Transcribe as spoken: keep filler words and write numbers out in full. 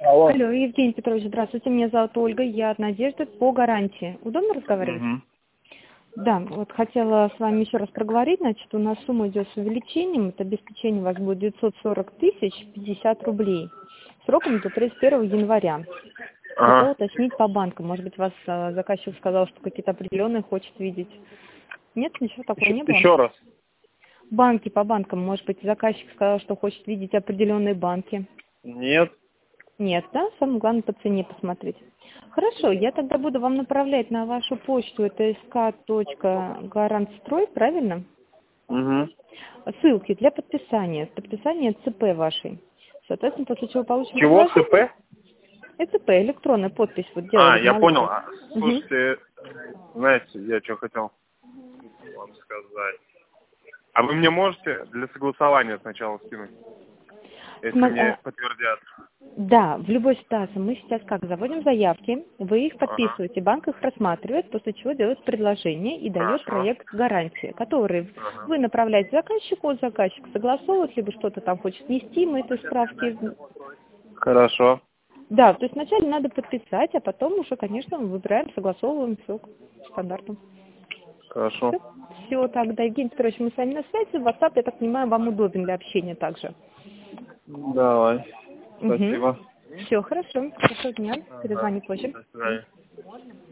Алло. Алло, Евгений Петрович, здравствуйте. Меня зовут Ольга, я от Надежды по гарантии. Удобно разговаривать? Угу. Да, вот хотела с вами еще раз проговорить. Значит, у нас сумма идет с увеличением. Это обеспечение у вас будет девятьсот сорок тысяч пятьдесят рублей. Сроком до тридцать первого января. Хотела Ага. уточнить по банкам. Может быть, вас э, заказчик сказал, что какие-то определенные хочет видеть. Нет, ничего такого Еще, не было? еще раз. Банки по банкам. Может быть, заказчик сказал, что хочет видеть определенные банки. Нет. Нет, да? Самое главное по цене посмотреть. Хорошо, я тогда буду вам направлять на вашу почту, это sk.garantстрой, правильно? Угу. Ссылки для подписания, подписания ЦП вашей. Соответственно, после чего получим Чего? предложение. ЦП? ЦП, электронная подпись вот А, делали в я понял. налоговой. А, Мгм. Слушайте, знаете, я что хотел вам сказать. А вы мне можете для согласования сначала скинуть, если Сма- мне а, подтвердят? Да, в любой ситуации мы сейчас как заводим заявки, вы их Ага. подписываете, банк их рассматривает, после чего делает предложение и дает Хорошо. проект гарантии, который Ага. вы направляете заказчику, заказчик согласовывает, либо что-то там хочет внести, мы этой справки. Хорошо. Да, то есть вначале надо подписать, а потом уже, конечно, мы выбираем, согласовываем все стандартно. Хорошо. Все, все тогда, Евгений Петрович, мы с вами на связи, WhatsApp, я так понимаю, вам удобен для общения также. Давай. Угу. Спасибо. Все, хорошо, хорошего дня, Ага. перезвони позже. До свидания.